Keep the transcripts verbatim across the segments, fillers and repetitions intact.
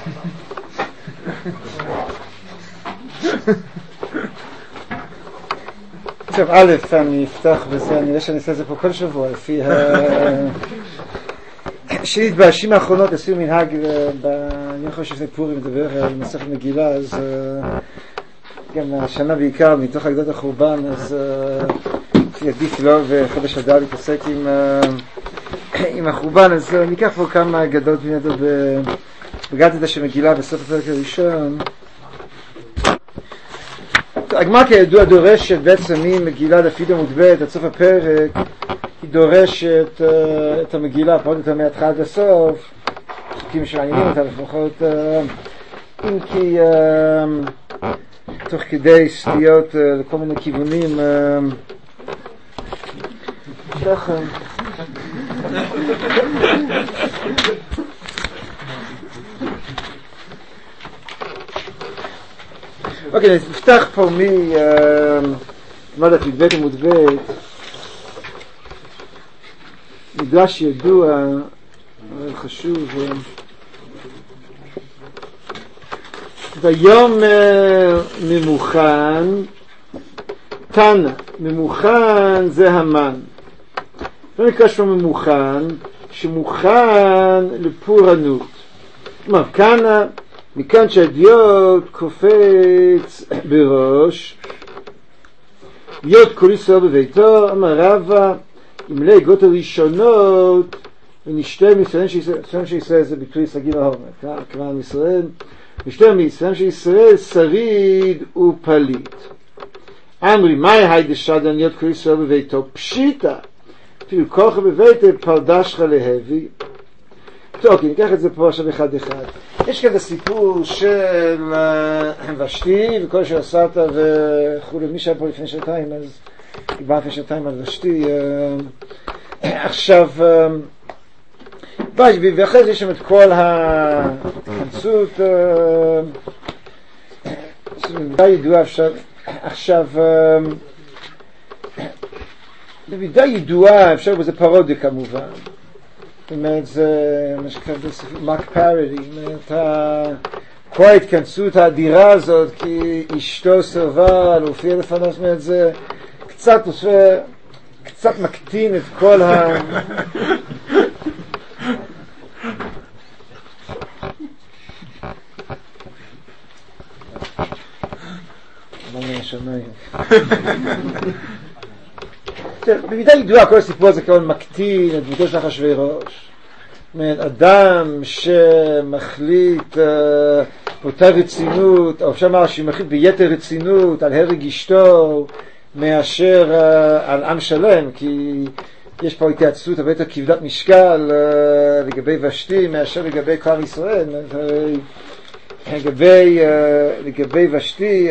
טוב, א', אני אפתח בזה, אני רואה שאני אעשה את זה פה כל שבוע, לפי ה... שנית, בשנים האחרונות עשינו מנהג, אני חושב שלפני פורים מדבר על מסכת מגילה, אז גם השנה בעיקר, מתוך הגדות החורבן, אז עדיף לו וחודש אדר להתעסק עם החורבן, אז ניקח פה כמה גדות ונדות בגדת שמגילה בסוף הפרק הראשון. הגמרא כידוע דורשת בעצם ממגילה דף עמוד ב' עד סוף הפרק, היא דורשת uh, את המגילה פחות יותר מההתחלה עד הסוף, חוקים שמעניינים אותה לפחות, uh, אם כי uh, תוך כדי סטיות uh, לכל מיני כיוונים ככה אוקיי, נפתח פה מ... מה יודעת, בית עמוד בית, מדרש ידוע, חשוב, ויום ממוכן, תנא, ממוכן זה המן. זה נקרא שמו ממוכן, שמוכן לפורענות. כלומר, כנא, מכאן שהדיוט קופץ בראש, יות כל ישראל בביתו, אמר רבא, אם לא הגות הראשונות, ונשתה מישראל של ישראל, זה ביטוי סגי להורמה, כמובן מישראל, נשתה מישראל של ישראל, שריד ופליט. אמרי, מהי היידה שדן להיות כל ישראל בביתו? פשיטה, אפילו כוחה בביתו, פרדשך להביא. טוב, אוקיי, ניקח את זה פה עכשיו אחד אחד. יש כאן הסיפור של ושתי וכל שעשת וכו'. מי שהיה פה לפני שנתיים, אז דיברתי לפני שנתיים על ושתי. עכשיו, ואחרי זה יש שם את כל ההתכנסות, במידה ידועה עכשיו, עכשיו, במידה ידועה, אפשר בזה פרודיה כמובן. זאת אומרת, זה מה שקרה בספר, מק פארדי, זאת אומרת, כל ההתכנסות האדירה הזאת, כי אשתו סרבה להופיע לפניו, זאת אומרת, זה קצת עושה, קצת מקטין את כל ה... מה מהשמיים? במידה ידועה כל הסיפור הזה כמובן מקטין את דמותו של אחשוורוש. אדם שמחליט באותה רצינות, או אפשר לומר שמחליט ביתר רצינות על הרג אשתו מאשר על עם שלם, כי יש פה התייעצות הרבה יותר כבדת משקל לגבי ושתי מאשר לגבי כל ישראל. לגבי לגבי ושתי,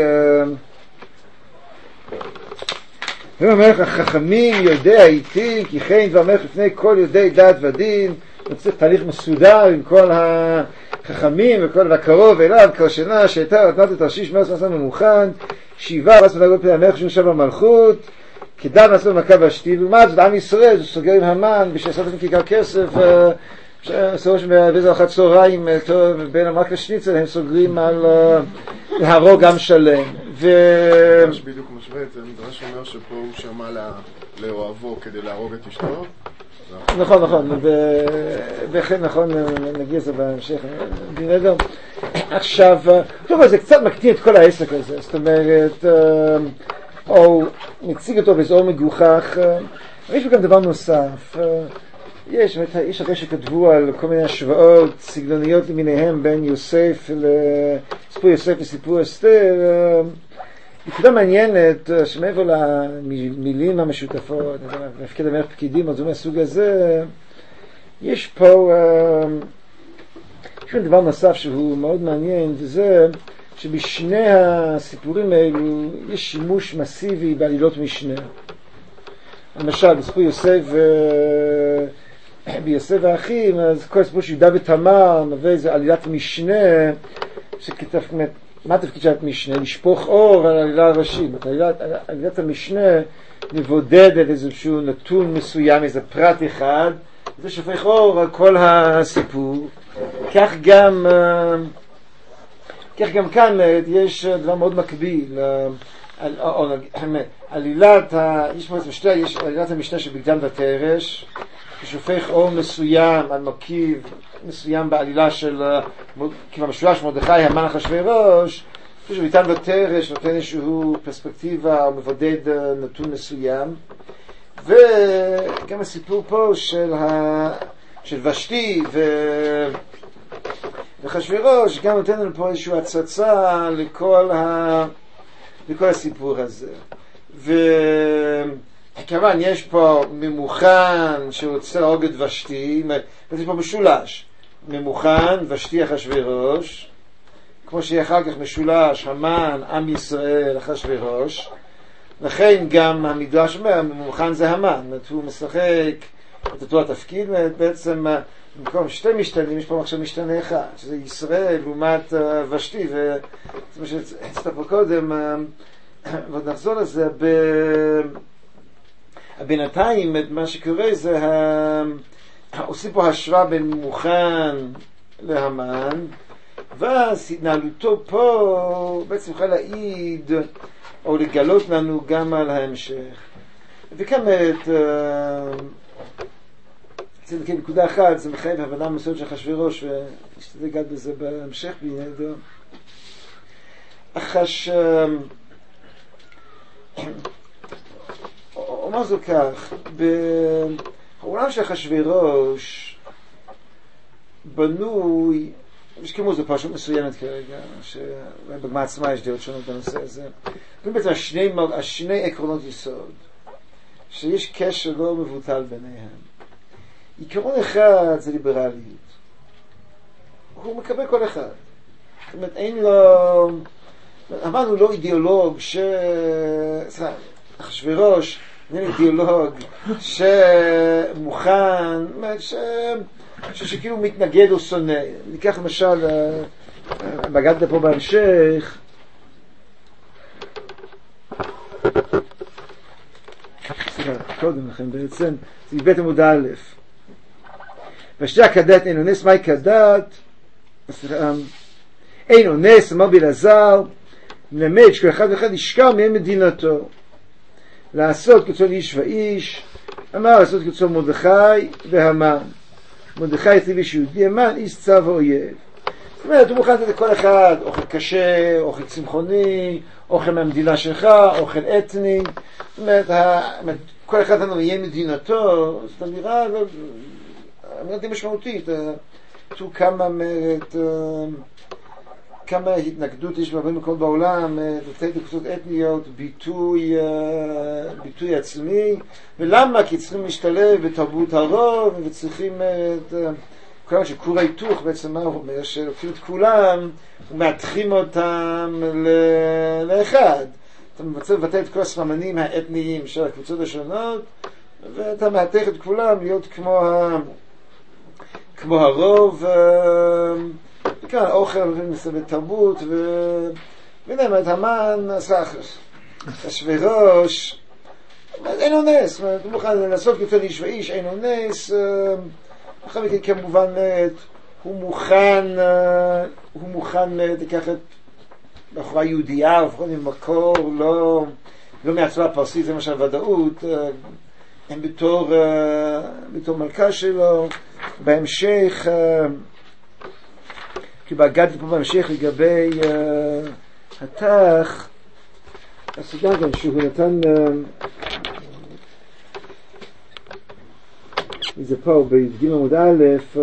ואומר החכמים יודע איתי כי כן ואומר לפני כל יודעי דת ודין. צריך תהליך מסודר עם כל החכמים וכל הקרוב אליו כל שנה שהייתה נתנת את הרשיש מרס מסע ממוכן שיבה רס מדרגות פני המלך שנשב במלכות כדן מסע במכה ושתי. ולמד זאת עם ישראל, זה סוגר עם המן בשביל לעשות עם כיכר כסף סורו שבאיזה אחת צהריים בין המרק לשניצל הם סוגרים על להרוג עם שלם. מדרש בדיוק משווה את זה, מדרש אומר שפה הוא שמע לאוהבו כדי להרוג את אשתו. נכון, נכון, בהחלט נכון, נגיע לזה בהמשך. עכשיו, טוב, זה קצת מקטין את כל העסק הזה, זאת אומרת, או נציג אותו באזור מגוחך. יש פה גם דבר נוסף, יש, יש הרבה שכתבו על כל מיני השוואות סגנוניות למיניהם בין יוסף לסיפור יוסף וסיפור אסתר. נקודה מעניינת שמעבר למילים המשותפות, מפקד המלך פקידים, אז מהסוג הזה, יש פה יש פה דבר נוסף שהוא מאוד מעניין, וזה שבשני הסיפורים האלו יש שימוש מסיבי בעלילות משנה. למשל, בסיפור יוסף ביוסף והאחים, אז כל הסיפור של יהודה ותמר מביא איזו עלילת משנה, שכתב, מה התפקיד של המשנה? לשפוך אור על העלילה הראשית. עלילת, עלילת המשנה מבודדת איזשהו נתון מסוים, איזה פרט אחד, זה שופך אור על כל הסיפור. כך גם כך גם כאן יש דבר מאוד מקביל, עלילת, יש עלילת המשנה של בגדן ותרש, ששופך אור מסוים על מרכיב מסוים בעלילה של כיוון משולש מרדכי המן אחשוורוש, שבגדן ותרש נותן איזשהו פרספקטיבה או מבודד נתון מסוים, וגם הסיפור פה של ה... של ושתי ו... וחשוורוש גם נותן לנו פה איזושהי הצצה לכל, ה... לכל הסיפור הזה. וכמובן יש פה ממוכן שרוצה להרוג את ושתי, ויש פה משולש, ממוכן, ושתי אחשוורוש, כמו שאחר כך משולש, המן, עם ישראל, אחשוורוש, לכן גם המדרש אומר, ממוכן זה המן, הוא משחק את אותו התפקיד, בעצם במקום שתי משתנים, יש פה עכשיו משתנה אחד, שזה ישראל לעומת ושתי, וזה מה שהצטע פה קודם, ועוד נחזור לזה, בינתיים מה שקורה זה, עושים פה השוואה בין ממוכן להמן, ואז התנהלותו פה בעצם יכולה להעיד או לגלות לנו גם על ההמשך. וכמת זה נקודה אחת, זה מחייב הבנה מסוימת של אחשוורוש, ושתדע לגעת בזה בהמשך בעניינו. אחש אומר זו כך, בעולם של אחשוורוש בנוי, יש כמו זו פרשות מסוימת כרגע, שבגמרא עצמה יש דעות שונות בנושא הזה. בעצם השני, השני עקרונות יסוד, שיש קשר לא מבוטל ביניהם. עיקרון אחד זה ליברליות. הוא מקבל כל אחד. זאת אומרת, אין לו... אמרנו לא אידיאולוג ש... סליחה, אחשוורוש, אין אידיאולוג שמוכן, ש... שכאילו מתנגד או שונא. ניקח למשל, בגדת פה בהמשך, סליחה, קודם לכן בעצם, זה בית עמוד א', ושתי הכדת אין אונס, מהי כדת? אין אונס, אמר בלעזר, מלמד שכל אחד ואחד ישכר מהם מדינתו, לעשות כרצון איש ואיש, אמר לעשות כרצון מרדכי והמן. מרדכי יתחיל איש יהודי, המן איש צו ואויב. זאת אומרת, הוא מוכן לתת לכל אחד אוכל קשה, אוכל צמחוני, אוכל מהמדינה שלך, אוכל אתני. זאת אומרת, כל אחד לנו יהיה מדינתו, זאת אמירה, אמירה די משמעותית. תראו כמה אומרת, כמה התנגדות יש בהרבה מקומות בעולם, לתת לקבוצות אתניות ביטוי, ביטוי עצמי, ולמה? כי צריכים להשתלב בתרבות הרוב, וצריכים את כולם שכור ההיתוך, בעצם מה הוא אומר? שלוקחים את כולם ומהתחים אותם לאחד. אתה רוצה לבטל את כל הסממנים האתניים של הקבוצות השונות, ואתה מהתך את כולם להיות כמו, ה... כמו הרוב, וכאן אוכל ותרבות, ו... והנה, את המן, אחשוורוש, אין אונס, הוא מוכן לנסות כפי איש ואיש, אין אונס, אחר מכן כמובן הוא מוכן, הוא מוכן לקחת בחורה יהודייה, לפחות עם מקור, לא, לא מהצבא הפרסי, זה למשל ודאות, הם בתור, בתור מלכה שלו, בהמשך, כי בגדתי פה בהמשך לגבי התח, הסוגיה גם שהוא נתן, זה פה בי"ג עמוד א',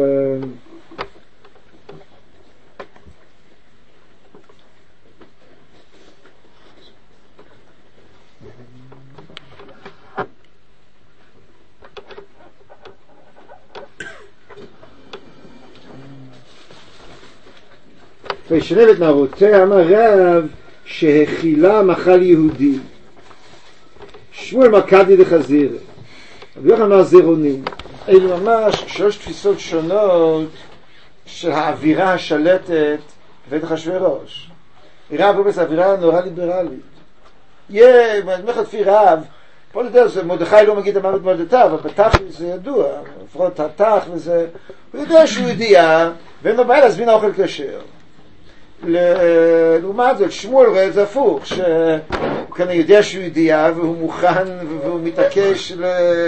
וישנב את נערותיה, אמר רב שהכילה מחל יהודי. שמואל מקדי דחזיר, רבי יוחנן אמר זירונים. אלו ממש שלוש תפיסות שונות של האווירה השלטת בבית אחשוורוש. רב הוא בעצם אווירה נורא ליברלית. יהיה, אני אומר לך לפי רב, פה לדעת, מרדכי לא מגיד המוות מולדתה, אבל בתח זה ידוע, לפחות התח וזה, הוא יודע שהוא ידיעה, ואין לו בעיה להזמין האוכל כשר. לעומת זאת, שמואל רואה את זה הפוך, שהוא כנראה יודע שהוא ידיעה והוא מוכן והוא מתעקש ל...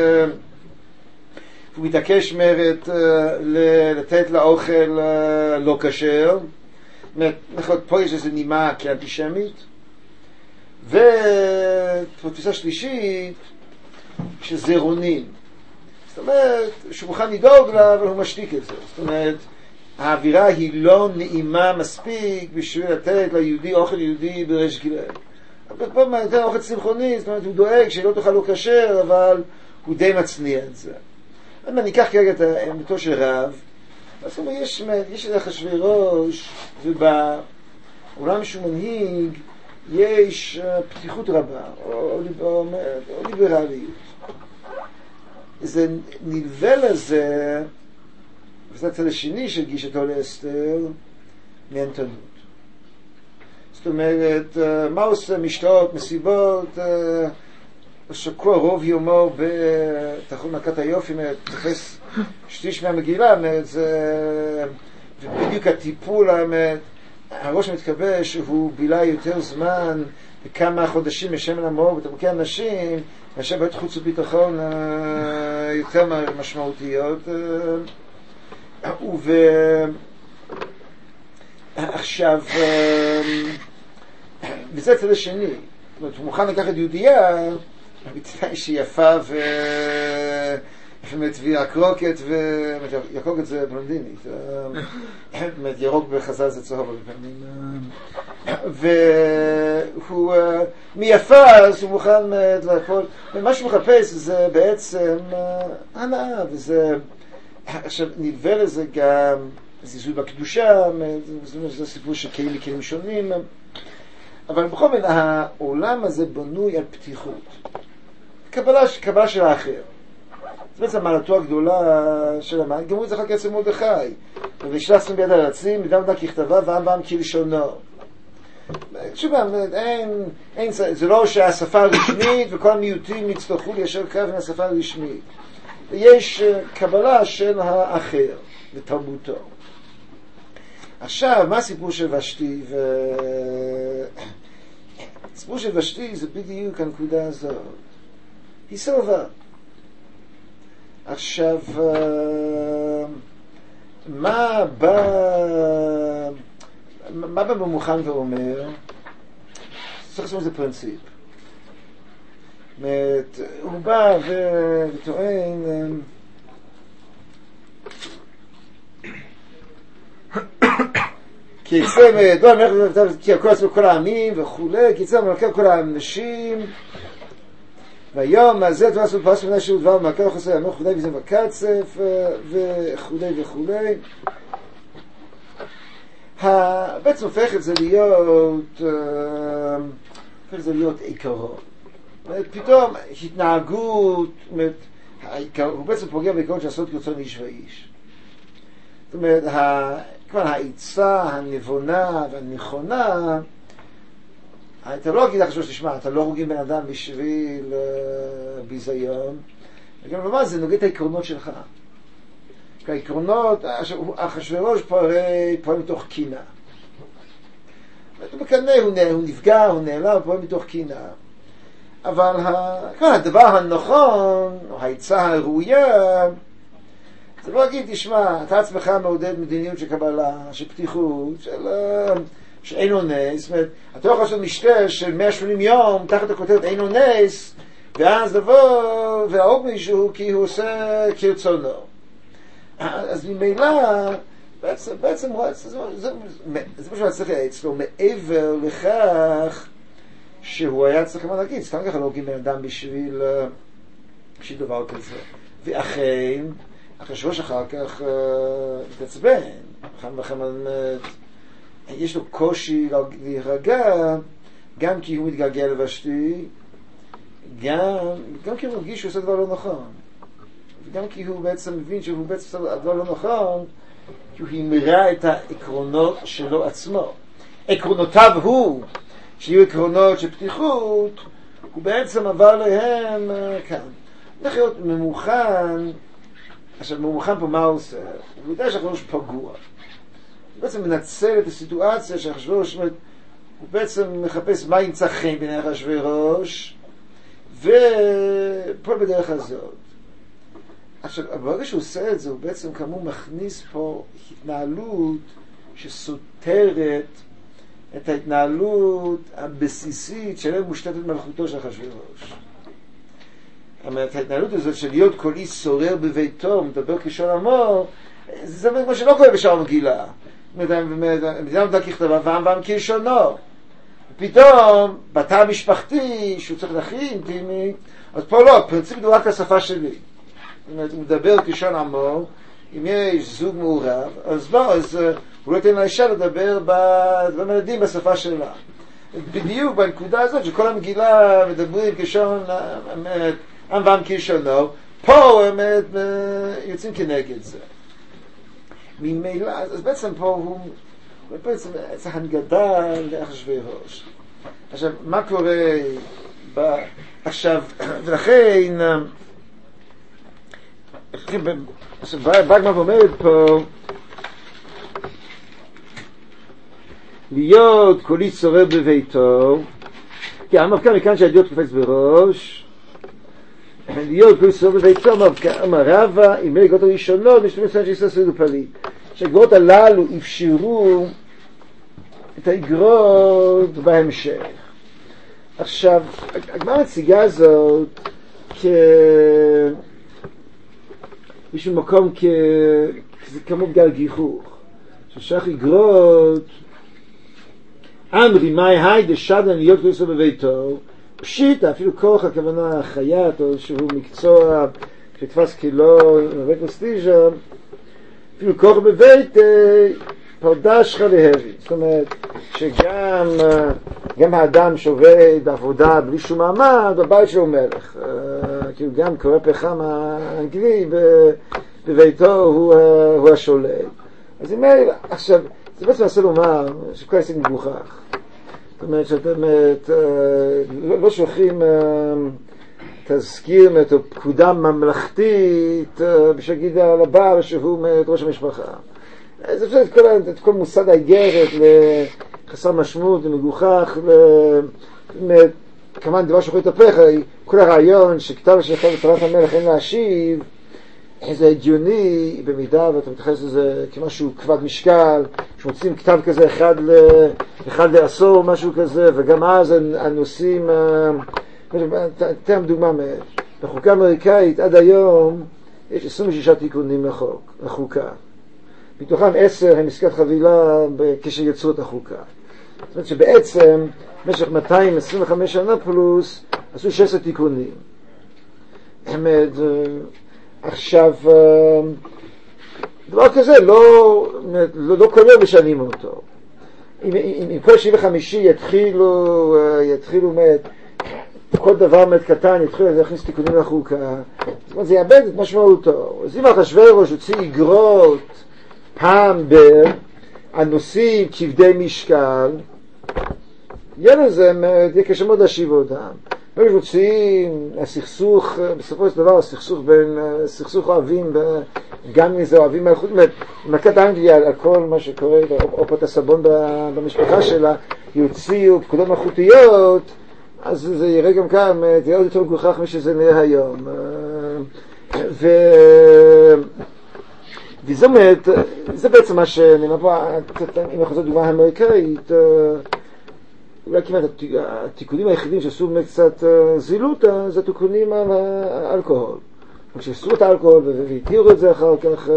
הוא מתעקש מרת לתת לאוכל לא כשר. נכון, פה יש איזו נימה כאנטישמית. ותפיסה שלישית, שזה רונים. זאת אומרת, שהוא מוכן לדאוג לה, אבל הוא משתיק את זה. זאת אומרת, האווירה היא לא נעימה מספיק בשביל לתת ליהודי אוכל יהודי בריש גלי. אבל פה מה, נותן אוכל צמחוני, זאת אומרת, הוא דואג שלא תאכל לו כשר, אבל הוא די מצניע את זה. אם אני אקח כרגע את עמדתו של רב, אז הוא אומר, יש, יש את אחשוורוש, ובעולם שהוא מנהיג, יש פתיחות רבה, או, או, או, או ליברליות. זה נלווה לזה, וזה הצד השני של גישתו לאסתר, מענתנות. זאת אומרת, מה עושה משתאות, מסיבות, שקוע רוב יומו בתחום מכת היופי, תופס שליש מהמגילה, זה בדיוק הטיפול, הראש מתכוון שהוא בילה יותר זמן, בכמה חודשים משמן המור בתמוקי אנשים, מאשר בית חוץ וביטחון יותר משמעותיות. ועכשיו, וזה הצד השני, זאת אומרת, הוא מוכן לקחת יהודייה, בתנאי שהיא יפה ו... וירקרוקת, וירקרוקת זה בלונדינית, ירוק בחז"ל זה צהוב בפנים, והוא מיפה, אז הוא מוכן להפול, ומה שהוא מחפש זה בעצם הנאה, וזה, עכשיו נלווה לזה גם זיזוי בקדושה, זה סיפור של כלים מכלים שונים, אבל בכל מיני, העולם הזה בנוי על פתיחות, קבלה, קבלה של האחר. זה בעצם מעלתו הגדולה של המן, גמרו את זה אחר כך אצל מרדכי, ושלחתם ביד הרצים, מדם דם ככתבה, ועם בעם כלשונו. שוב, אין, אין, זה לא שהשפה הרשמית וכל המיעוטים יצטרכו ליישר קו עם השפה הרשמית. יש קבלה של האחר ותרבותו. עכשיו, מה הסיפור של ושתי? ו... הסיפור של ושתי זה בדיוק הנקודה הזאת. היא סרבה. עכשיו, מה בא, מה בא במוכן ואומר? צריך לעשות איזה פרינציפ. הוא בא וטוען, כי אצלם, דו המלך, כי הכל עצמו כל העמים וכולי, כי אצלם מלכה כל האנשים, והיום הזה דבר לעשות פרס מנה של דבר מלכה וחסר ימוך וכולי וזה מקצף וכולי וכולי. בעצם הופך את זה להיות, הופך את זה להיות עיקרון. פתאום התנהגות, הוא בעצם פוגע בעיקרון של לעשות כרצון איש ואיש. זאת אומרת, כבר העיצה הנבונה והנכונה, אתה לא אגיד לך שוב, תשמע, אתה לא הורגים בן אדם בשביל ביזיון, וגם לומר, זה נוגד את העקרונות שלך. כי העקרונות, אחשוורוש פועל מתוך קינה. הוא מקנא, הוא נפגע, הוא נעלב, פועל מתוך קינה. אבל הדבר הנכון, או העצה הראויה, זה לא להגיד, תשמע, אתה עצמך מעודד מדיניות של קבלה, של פתיחות, של... שאין אונס, זאת אומרת, אתה לא יכול לעשות משתה של מאה ושמונים יום תחת הכותרת אין אונס, ואז לבוא ולהרוג מישהו כי הוא עושה כרצונו. אז ממילא, בעצם, בעצם, זה, זה, זה, זה מה שצריך אצלו, מעבר לכך שהוא היה צריך מה להגיד, סתם ככה לא הוגים בן אדם בשביל, בשביל דבר כזה. ואכן, אחשוורוש אחר כך התעצבן, אחר וכם יש לו קושי להירגע, גם כי הוא מתגעגע לוושתי, גם, גם כי הוא מרגיש שהוא עושה דבר לא נכון. וגם כי הוא בעצם מבין שהוא בעצם עושה דבר לא נכון, כי הוא המרה את העקרונות שלו עצמו. עקרונותיו הוא, שיהיו עקרונות של פתיחות, הוא בעצם עבר להם כאן. צריך להיות ממוכן, עכשיו ממוכן פה מה הוא עושה? הוא יודע שאחרוש פגוע. בעצם מנצל את הסיטואציה שאחשוורוש, הוא בעצם מחפש מה ימצא חן בעיני אחשוורוש, ופה בדרך הזאת. עכשיו, ברגע שהוא עושה את זה, הוא בעצם כאמור מכניס פה התנהלות שסותרת את ההתנהלות הבסיסית שלא מושתתת מלכותו של אחשוורוש. אומרת, ההתנהלות הזאת של להיות כל איש שורר בביתו, מדבר כשון עמו, זה מה שלא קורה בשאר המגילה. מדינה עמדה ככתבה ועם בעם כלשונו. פתאום, בתא המשפחתי, שהוא צריך להכי אינטימי, אז פה לא, הפרינציפ הוא רק השפה שלי. זאת אומרת, הוא מדבר כשון עמו, אם יש זוג מעורב, אז לא, אז הוא לא ייתן לאישה לדבר בדברים הילדים בשפה שלה. בדיוק בנקודה הזאת שכל המגילה מדברים כשון עם בעם כלשונו, פה הם יוצאים כנגד זה. ממילא, אז בעצם פה הוא, בעצם צריך הנגדה לאחשוורוש. עכשיו, מה קורה ב... עכשיו, ולכן, עכשיו, בגמרא אומרת פה, להיות כל איש שורר בביתו, כי אמר כאן מכאן שהדיוט קופץ בראש, להיות כל איש שורר בביתו, אמר רבא, אם אלה גאות הראשונות, משתמש להם שישראל שרידו פליט. שהגרות הללו אפשרו את האגרות בהמשך. עכשיו, הגמרא מציגה זאת באיזשהו מקום כמו בגלל גיחוך. ששייך אגרות אמרי מאי היי דשדן להיות כל איש שורר בביתו, פשיטה, אפילו כוח הכוונה חייט, או שהוא מקצוע שתפס כאילו בבית פרסטיז'ה, אפילו כוח בבית פרדש חלהבי. זאת אומרת שגם גם האדם שעובד בעבודה בלי שום מעמד, בבית שלו הוא מלך. כאילו גם קורא פחם האנגלי בביתו הוא, הוא השולט. אז אם עכשיו, זה בעצם מנסה לומר שכל העסק מגוחך. זאת אומרת שאתם לא, לא שולחים תזכיר או פקודה ממלכתית בשביל להגיד על הבעל שהוא ראש המשפחה. זה פשוט את כל, את כל מושג האיגרת לחסר משמעות ומגוחך, כמובן דבר שיכול להתהפך. כל הרעיון שכתב שלכם בתורת המלך אין להשיב, זה הגיוני במידה ואתה מתייחס לזה כמשהו כבד משקל, שמוצאים כתב כזה אחד, אחד לעשור משהו כזה, וגם אז הנושאים, תן דוגמה, בחוקה האמריקאית עד היום יש עשרים ושישה תיקונים לחוק, לחוקה. מתוכם עשר הם עסקת חבילה בקשר יצרו את החוקה. זאת אומרת שבעצם במשך מאתיים עשרים וחמש שנה פלוס עשו שש עשרה תיקונים. עכשיו, דבר כזה לא, לא, לא קורה בשנים אותו. אם, אם, אם כל שבעים וחמישי יתחילו, יתחילו מת, כל דבר מת קטן יתחילו להכניס תיקונים לחוקה, זאת אומרת, זה יאבד את משמעותו. אז אם אחשוורוש הוציא אגרות פעם בנושאים כבדי משקל, יהיה לזה, יהיה קשה מאוד להשיב אותם. הם מוצאים הסכסוך, בסופו של דבר הסכסוך בין, סכסוך אוהבים, גם אם זה אוהבים מלכות, מלכת אנגליה על כל מה שקורה, או פת הסבון במשפחה שלה, יוציאו פקודות מלכותיות, אז זה יראה גם כאן, תראה עוד יותר מגוחך משזה נראה היום. ו... וזאת אומרת, זה בעצם מה שנאמר פה, אם אנחנו זאת דוגמה האמריקאית, אולי כמעט התיקונים היחידים שעשו קצת זילות, זה התיקונים על האלכוהול. כשעשו את האלכוהול והתירו את זה אחר כך,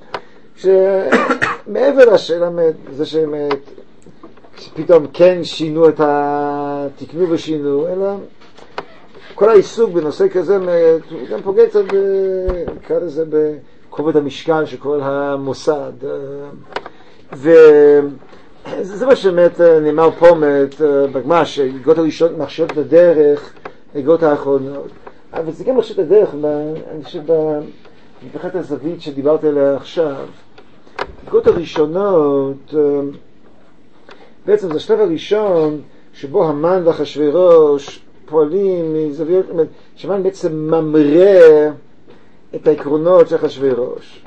שמעבר לשאלה זה שהם פתאום כן שינו את התקנו ושינו, אלא כל העיסוק בנושא כזה הוא גם פוגע קצת, נקרא לזה בכובד המשקל של כל המוסד. ו... זה מה שבאמת נאמר פה בגמרא, שהאגרות הראשונות מכשירות את הדרך, האגרות האחרונות. אבל זה גם מכשיר את הדרך, אני חושב, מבחינת הזווית שדיברתי עליה עכשיו. האגרות הראשונות, בעצם זה השלב הראשון שבו המן ואחשוורוש פועלים מזוויות, שהמן בעצם ממרא את העקרונות של אחשוורוש.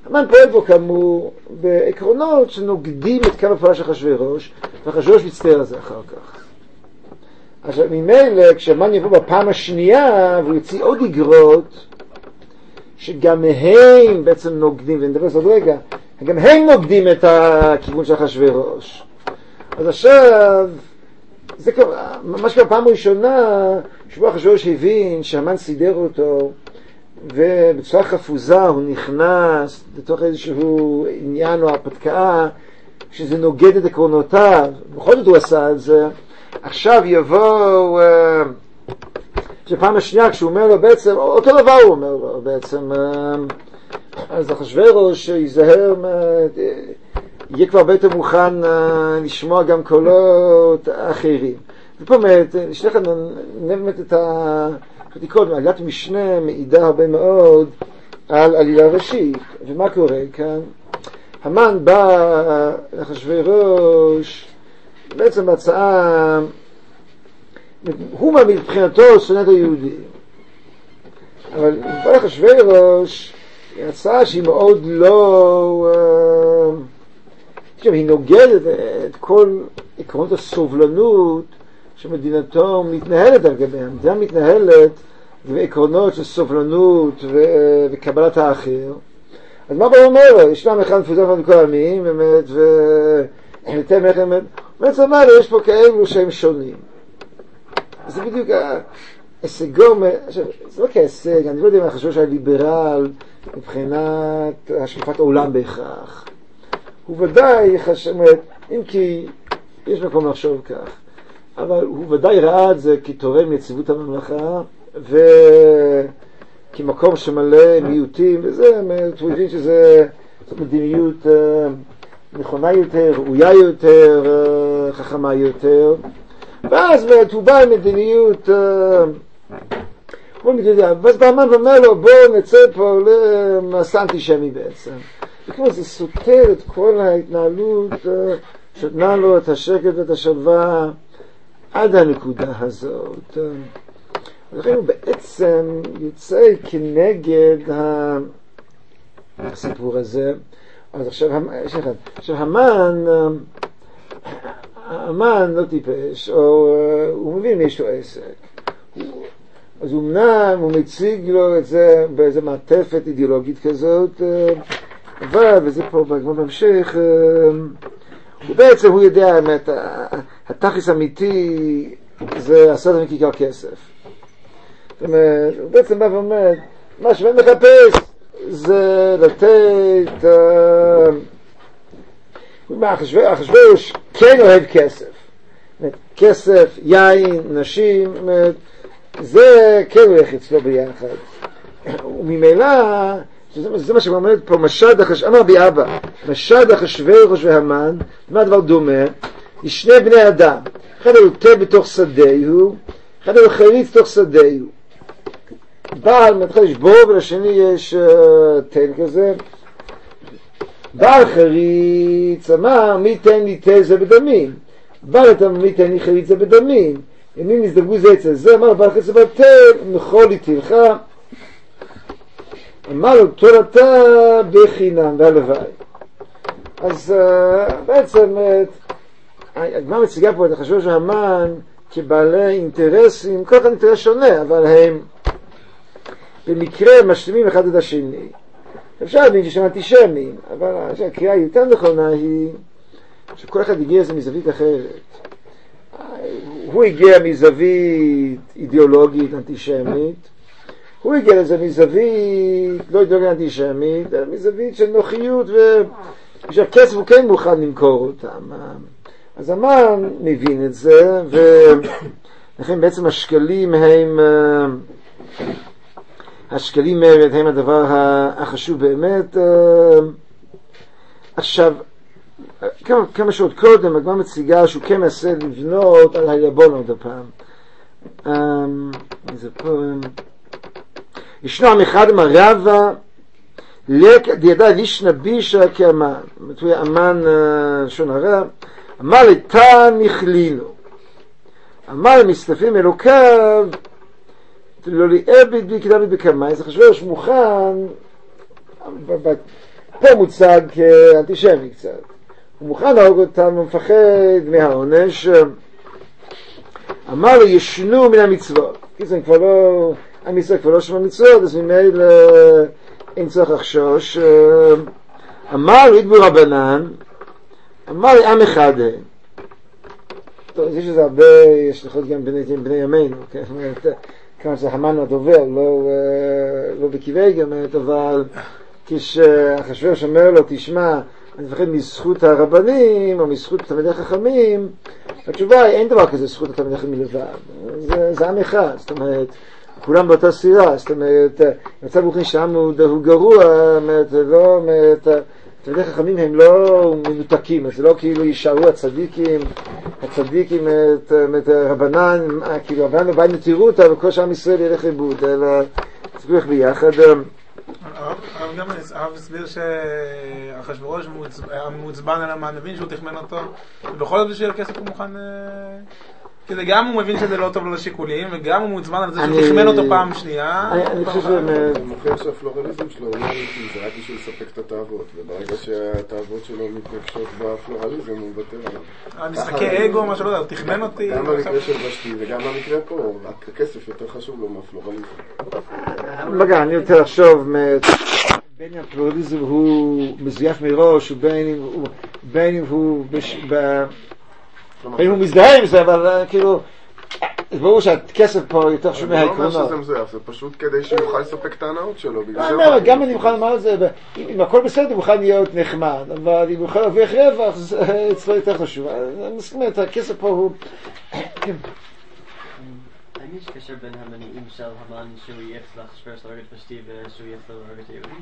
המן פועל פה כאמור בעקרונות שנוגדים את קו הפעולה של אחשוורוש, ואחשוורוש מצטער על זה אחר כך. עכשיו ממילא כשהמן יבוא בפעם השנייה והוא יוציא עוד איגרות שגם הם בעצם נוגדים, ונדבר על זה עוד רגע, גם הם נוגדים את הכיוון של אחשוורוש. אז עכשיו זה ממש בפעם הראשונה שבו אחשוורוש הבין שהמן סידר אותו ובצורה חפוזה הוא נכנס לתוך איזשהו עניין או הפתקאה שזה נוגד את עקרונותיו, בכל זאת הוא עשה את זה. עכשיו יבוא שפעם השנייה כשהוא אומר לו בעצם אותו דבר הוא אומר לו בעצם, אז אחשוורוש ייזהר, יהיה כבר הרבה יותר מוכן לשמוע גם קולות אחרים. ופה באמת נשלח באמת את ה... קודם, עלילת משנה מעידה הרבה מאוד על עלילה ראשית. ומה קורה כאן? המן בא לאחשוורוש בעצם בהצעה, הוא מבחינתו שונא את היהודים, אבל בא לאחשוורוש הצעה שהיא מאוד לא, היא נוגדת את כל עקרונות הסובלנות שמדינתו מתנהלת על גביהם. המדינה מתנהלת בעקרונות של סובלנות ו- וקבלת האחר. אז מה בוא אומר לו? ישנם אחד מפוזר מכל העמים, באמת, ונתן איך באמת. בעצם אמר לו, יש פה כאלו שהם שונים. זה בדיוק ההישגו, זה לא כהישג, אני לא יודע אם אני חושב שהיה ליברל מבחינת השקפת העולם בהכרח. הוא ודאי חשב, אם כי יש מקום לחשוב כך. אבל הוא ודאי ראה את זה כתורם ליציבות הממלכה וכמקום שמלא מיעוטים, וזה, הוא הבין שזה מדיניות נכונה יותר, ראויה יותר, חכמה יותר, ואז הוא בא עם מדיניות, ואז בהמן ואומר לו בוא נצא פה למסע אנטישמי בעצם. וכמו זה סותר את כל ההתנהלות שנתנה לו את השקט ואת השלווה עד הנקודה הזאת. ולכן הוא בעצם יוצא כנגד הסיפור הזה. אז עכשיו, עכשיו המן, המן לא טיפש, או הוא מבין מי יש לו עסק. אז הוא אמנם, הוא מציג לו את זה באיזו מעטפת אידיאולוגית כזאת, אבל, וזה פה בהמשך, ובעצם הוא יודע, האמת, התכלס אמיתי זה עשרת מכיכר כסף. זאת אומרת, הוא בעצם בא ואומר, מה שבן מחפש זה לתת, אחשוורוש כן אוהב כסף. כסף, יין, נשים, זה כן הולך אצלו ביחד. וממילא, זה מה שאומרת פה, משד אחשוורוש, אמר בי אבא, משד אחשוורוש והמן, מה הדבר דומה? יש שני בני אדם, אחד הוא תל בתוך שדהו, אחד הוא חריץ בתוך שדהו. בעל מתחיל יש בור ולשני יש תל כזה. בעל חריץ אמר מי תן לי תל זה בדמים, בעל אתה מי תן לי חריץ זה בדמים, אם הם נזדגו זה אצל זה, אמר בעל חריץ בתל נכון לי תלך, אמר לו תורתה בחינם והלוואי. אז uh, בעצם הגמרא מציגה פה את אחשוורוש והמן כבעלי אינטרסים, כל אחד אינטרס שונה, אבל הם במקרה משלימים אחד את השני. אפשר להבין שיש שם אנטישמים, אבל הקריאה יותר נכונה היא שכל אחד הגיע לזה מזווית אחרת. הוא הגיע מזווית אידיאולוגית אנטישמית, הוא הגיע לזה מזווית לא אידיאולוגית אנטישמית, אלא מזווית של נוחיות, ושהכסף הוא כן מוכן למכור אותם. אז המן מבין את זה, ולכן בעצם השקלים הם השקלים הם הדבר החשוב באמת. עכשיו, כמה, כמה שעות קודם הגמרא מציגה שהוא כן מנסה לבנות על היבון עוד הפעם. זה פה ישנו עם אחד עם הרבה לק דידה לישנה בישה כאמן, זאת אומרת אמן שון הרע, אמר לתן נכלינו, אמר מסתפים אלוקיו לא לעבד בי כדאבי בקמאי. זה חשבו יש מוכן פה מוצג כאנטישמי קצת. הוא מוכן להרוג אותם, הוא מפחד מהעונש. אמר לו, ישנו מן המצוות. כי זה כבר לא, המצווה כבר לא שם המצוות, אז ממילא אין צריך לחשוש. אמר לו, ידבו רבנן, אמר לי, עם אחד. טוב, יש לזה הרבה, יש לכות גם בני, בני ימינו, כן? כמה שזה המן הדובר, לא, לא בכיווי גם, אבל כשאחשוורוש אומר לו, תשמע, אני מפחד מזכות הרבנים, או מזכות תלמידי חכמים, התשובה היא, אין דבר כזה זכות התלמידי חכמים לבד. זה, זה עם אחד, זאת אומרת, כולם באותה סירה, זאת אומרת, מצב רוחני שלנו הוא גרוע, זאת אומרת, לא, אומרת, תלמידי חכמים הם לא מנותקים, זה לא כאילו יישארו הצדיקים, הצדיקים, את, את רבנן, כאילו רבנן לא באים לתירותה, וכל שעם ישראל ילך איבוד, אלא תצביח ביחד. הרב גם הרב הסביר שאחשוורוש מוצבן על המן, מבין שהוא תכמן אותו, ובכל זאת בשביל כסף הוא מוכן, כדי גם הוא מבין שזה לא טוב לו לשיקולים, וגם הוא מוצבן על זה שהוא תכמן אותו פעם שנייה. אני חושב שזה מוכר שהפלורליזם שלו הוא לא אמיתי, זה רק בשביל לספק את התאוות, וברגע שהתאוות שלו מתנגשות בפלורליזם הוא מוותר עליו. משחקי אגו, מה שלא יודע, הוא תכמן אותי. גם במקרה של ושתי וגם במקרה פה, הכסף יותר חשוב לו מהפלורליזם. בגלל, אני רוצה לחשוב, בין אם הפלורליזם הוא מזויף מראש, ובין אם הוא אם הוא מזדהה עם זה, אבל כאילו זה ברור שהכסף פה יותר חשוב מהעקרונות. זה לא אומר שזה מזויף, זה פשוט כדי שיוכל לספק את ההנאות שלו. גם אני מוכן לומר את זה, אם הכל בסדר הוא מוכן להיות נחמד, אבל אם הוא יכול להרוויח רווח זה אצלו יותר חשוב. אני מסכים את הכסף פה הוא... האם יש קשר בין המניעים של המן שהוא יהיה אצל אחשוורוש להורג את ושתי ושהוא יהיה אצל להורג את היהודים?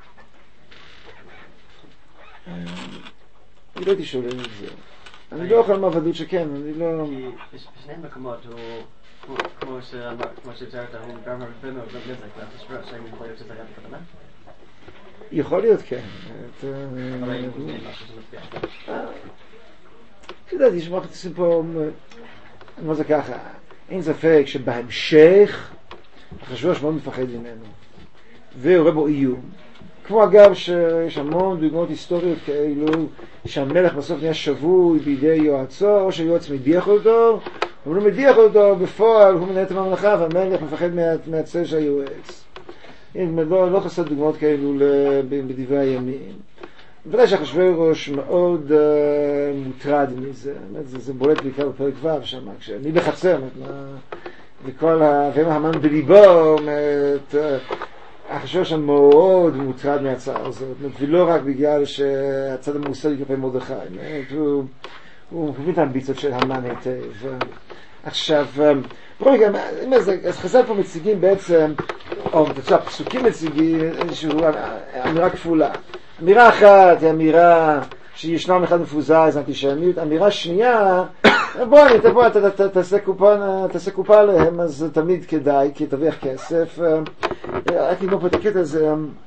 אני לא הייתי שואל את זה. אני לא יכול מעבדות שכן, אני לא... כי בשני מקומות הוא, כמו שתיארת, הוא גם הרבה מאוד נזק לאחשוורוש, האם יכול להיות שזה היה בכוונה? יכול להיות, כן. אבל האם הוא זה משהו שמצביע? כדאי, יש מערכת עושים פה... אני אומר זה ככה, אין ספק שבהמשך אחשוורוש מאוד מפחד ממנו, והוא רואה בו איום. כמו אגב שיש המון דוגמאות היסטוריות כאלו שהמלך בסוף נהיה שבוי בידי יועצו, או שהיועץ מדיח אותו, אבל הוא מדיח אותו בפועל, הוא מנהל את הממלכה והמלך מפחד מהצל של היועץ. לא, לא חסר דוגמאות כאלו בדברי הימים. בוודאי שאחשוורוש מאוד uh, מוטרד מזה, זה, זה בולט בעיקר בפרק ו' שם, כשאני בחצר, וכל המן בליבו, אחשוורוש מאוד מוטרד מההצעה הזאת, ולא רק בגלל שהצד המוסרי כלפי מרדכי, הוא, הוא מבין את האמביציות של המן היטב. עכשיו, בכל מקרה, אז חז"ל פה מציגים בעצם, או הפסוקים מציגים איזושהי אמירה כפולה. אמירה אחת היא אמירה שישנם אחד מפוזר, זה אנטישמיות. אמירה שנייה, בוא אני, תבוא, תעשה קופה עליהם, אז תמיד כדאי, כי תרוויח כסף. רק נגמור פה את הקטע הזה.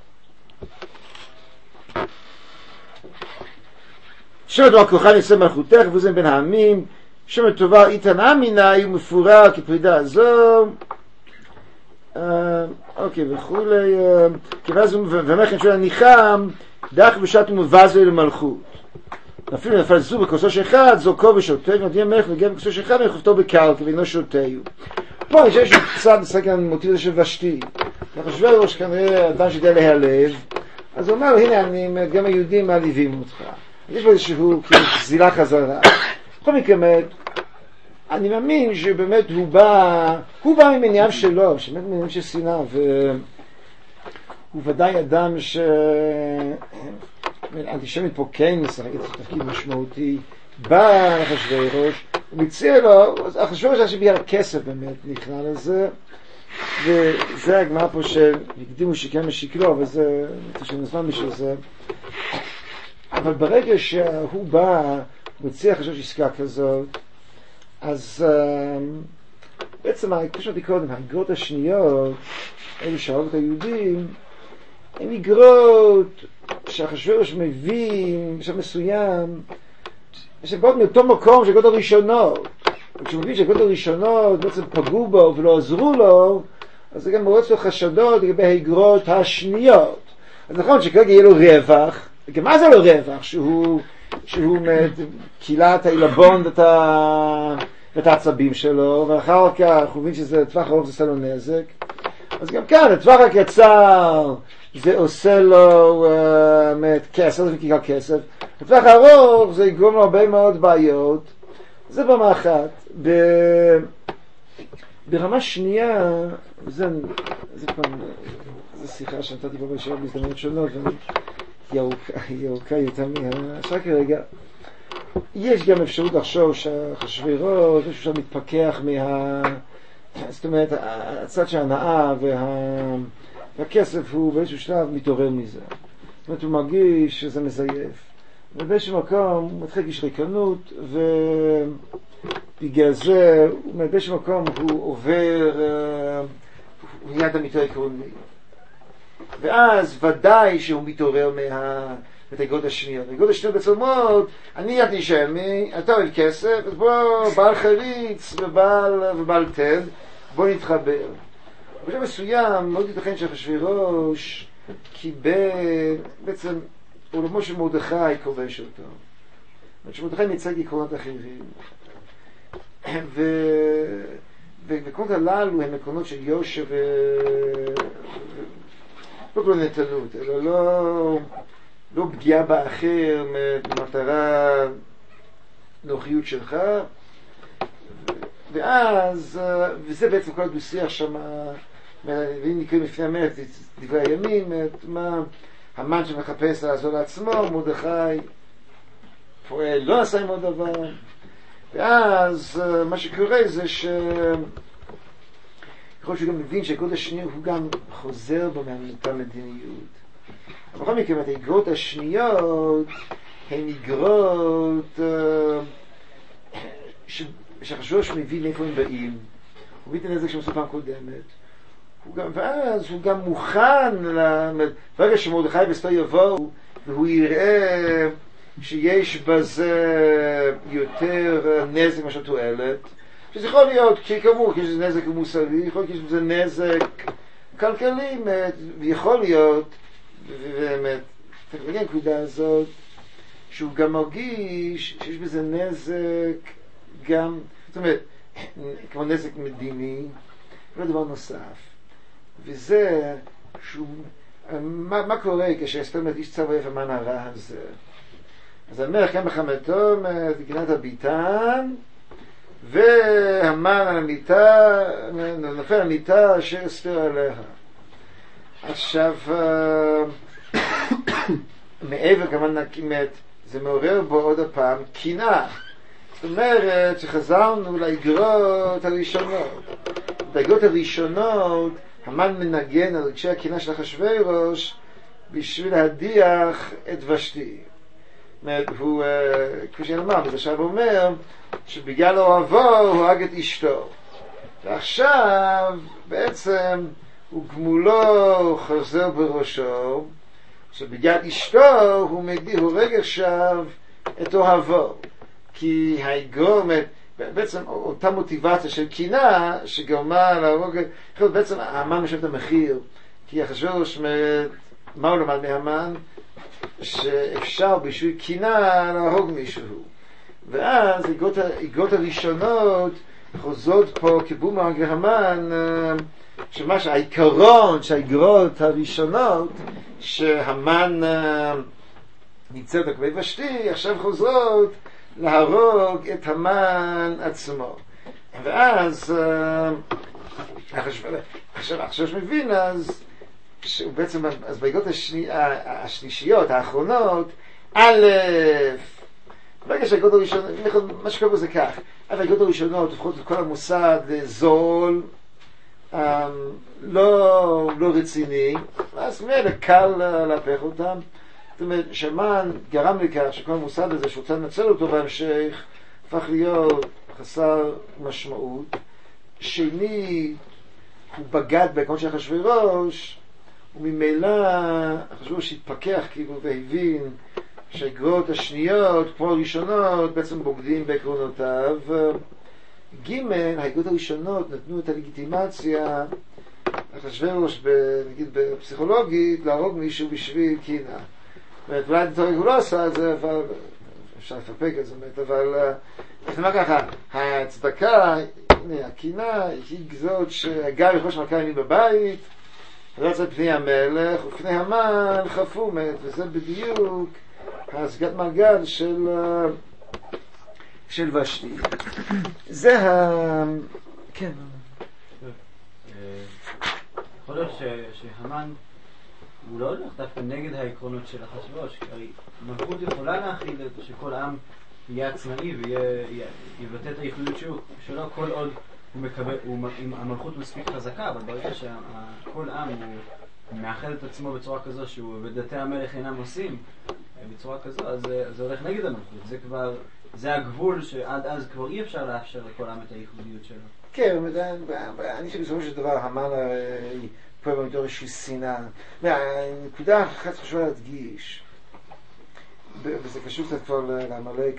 שם דבר כוחן יצא מלכותך, וזה בין העמים, שם טובה איתן אמינה, הוא מפורר כפרידה הזו. אוקיי, וכולי. ומכן שואל הניחם, דח בשעת ומבז למלכות. אפילו נפל זו בכוסו שאחד, זורקו ושוטה, ונותנים המלך וגם בכוסו שאחד, וחופתו בקר, ואינו שוטהו. פה יש לנו קצת משחק על מוטיב הזה של ושתי. אחשוורוש כנראה אדם שידע להיעלב, אז הוא אומר, הנה, אני, גם היהודים מעליבים אותך. יש פה איזשהו זילה חזרה. בכל מקרה, אני מאמין שבאמת הוא בא, הוא בא ממניעיו שלו, שבאמת ממניעיו של שנאה, והוא ודאי אדם ש... אנטישמית פה כן משחק את תפקיד משמעותי, בא אחשוורוש, הוא מציע לו, אחשוורוש היה שבגלל הכסף באמת נכנע לזה, וזה הגמרא פה שהקדימו שכן משיקלו, אבל זה, שנזמן בשביל זה. אבל ברגע שהוא בא, הוא מציע אחשוורוש עסקה כזאת, אז uh, בעצם, כמו שאמרתי קודם, האגרות השניות, אלו שהרגו את היהודים, הן אגרות שאחשוורוש מבין בשלב מסוים, שבאות מאותו מקום שהאגרות הראשונות. וכשהוא מבין שהאגרות הראשונות בעצם פגעו בו ולא עזרו לו, אז זה גם מורץ לו חשדות לגבי האגרות השניות. אז נכון שכרגע יהיה לו רווח, גם מה זה לו רווח? שהוא, שהוא קילה את העילבון ואת, ה, ואת העצבים שלו, ואחר כך הוא מבין שזה טווח ארוך, זה עושה לו נזק. אז גם כאן, לטווח הקצר זה עושה לו uh, כסף, זה כיכר כסף. לטווח ארוך זה יגרום לו הרבה מאוד בעיות. זה במה אחת. ב... ברמה שנייה, זה, זה כבר, זו שיחה שנתתי פה בישיבה בהזדמנות שונות, והיא ארוכה יותר מהשעה כרגע. יש גם אפשרות לחשוב שהחשבורות, יש אפשר מתפכח מה... זאת אומרת, הצד שההנאה וה... והכסף הוא באיזשהו שלב מתעורר מזה. זאת אומרת, הוא מרגיש שזה מזייף. ובאיזשהו מקום הוא מתחיל להגיש ריקנות, ובגלל זה, באיזשהו מקום הוא עובר, הוא נהיה אדם יותר עקרוני. ואז ודאי שהוא מתעורר מה... בתגרות השניות. בתגרות השניות בעצם אומרות, אני אנטישמי, אתה אוהב כסף, אז בוא, בעל חריץ ובעל, ובעל תד, בוא נתחבר. בשביל מסוים, מאוד ייתכן שאחשוורוש קיבל, בעצם, עולמו של מרדכי כובש אותו. זאת אומרת שמרדכי מייצג עקרונות אחרים. ו... ועקרונות הללו הם עקרונות של יושר ו... לא כל נתנות, אלא לא... לא פגיעה באחר במטרה נוחיות שלך. ואז, וזה בעצם כל הדו-שיח שם, ואם נקראים לפני המלך, דברי הימים, מה המן שמחפש לעזור לעצמו, מרדכי פועל, לא עשה עם עוד דבר. ואז מה שקורה זה ש... יכול שהוא גם מבין שהגרות השניות הוא גם חוזר בו מאותה מדיניות. בכל מקרה, האגרות השניות הן אגרות שאחשוורוש מבין מאיפה הם באים. הוא מבין את הנזק שהם עשו פעם קודמת. ואז הוא גם מוכן, ברגע שמרדכי ואסתר יבואו, והוא יראה שיש בזה יותר נזק מאשר תועלת, שזה יכול להיות, כי כאמור, כי יש בזה נזק מוסרי, יכול להיות כי יש בזה נזק כלכלי, ויכול להיות, ובאמת, צריך להגיע לנקודה הזאת, שהוא גם מרגיש שיש בזה נזק גם, זאת אומרת, כמו נזק מדיני, ולא דבר נוסף. וזה, שהוא, מה, מה קורה כשאסתר אומרת איש צו אוהב המן הרע הזה? אז המלך קם בחמתו, גינת הביתן, והמן על המיטה, נופל על המיטה אשר אסתר עליה. עכשיו, מעבר כמובן נקימת, זה מעורר בו עוד הפעם קינה. זאת אומרת שחזרנו לאגרות הראשונות. באגרות הראשונות, המן מנגן על רגשי הקינה של אחשוורוש בשביל להדיח את ושתי. הוא, כפי שנאמר, אז עכשיו אומר שבגלל אוהבו הוא הרג את אשתו. ועכשיו בעצם הוא גמולו חוזר בראשו, שבגלל אשתו הוא מגדיר, הוא הורג עכשיו את אוהבו. כי האגרות, בעצם אותה מוטיבציה של קינה שגרמה להרוג, בעצם המן משלם את המחיר. כי אחשוורוש, מה הוא למד מהמן? שאפשר בשביל קינה להרוג מישהו. ואז האגרות הראשונות חוזרות פה כבומרנג להמן, שמה שהעיקרון שהאגרות הראשונות שהמן ניצל בקבי ושתי עכשיו חוזרות להרוג את המן עצמו. ואז עכשיו עכשיו שמבין אז שהוא בעצם, אז באגרות השני, השלישיות האחרונות, א', ברגע שהאגרות הראשונות, מה שקורה בו זה כך, אבל האגרות הראשונות הופכות את כל המוסד זול, לא, לא רציני, אז מילא קל להפך אותם. זאת אומרת, שמן גרם לכך שכל המוסד הזה שרוצה לנצל אותו בהמשך הפך להיות חסר משמעות. שני, הוא בגד בעקרון של אחשוורוש, וממילא אחשוורוש התפכח כאילו והבין שהאגרות השניות כמו הראשונות בעצם בוגדים בעקרונותיו. ג' האגרות הראשונות נתנו את הלגיטימציה אחשוורוש, נגיד בפסיכולוגית, להרוג מישהו בשביל קינה. זאת אומרת, אולי הוא לא עשה את זה, אבל אפשר לפרפק את זה, אבל אני אומר ככה, ההצדקה, הנה, הקינה היא זאת שגם יכול שמלכה ימי בבית, רץ על פני המלך, ופני המן חפו מת, וזה בדיוק הסגת מעגל של של ושתי. זה ה... כן. יכול להיות שהמן הוא לא הולך דווקא נגד העקרונות של אחשוורוש, כי מלכות יכולה להכיל שכל עם יהיה עצמאי ויבטא את הייחודיות שלו כל עוד הוא מקבל, אם המלכות מספיק חזקה, אבל ברגע שכל עם הוא מאחד את עצמו בצורה כזו שהוא ודתי המלך אינם עושים בצורה כזו, אז זה הולך נגד המלכות. זה כבר, זה הגבול שעד אז כבר אי אפשר לאפשר לכל עם את הייחודיות שלו. כן, אני חושב בסופו של דבר המן פה במתור איזושהי שנאה. נקודה אחת חשובה להדגיש, וזה קשור קצת כבר לעמלק,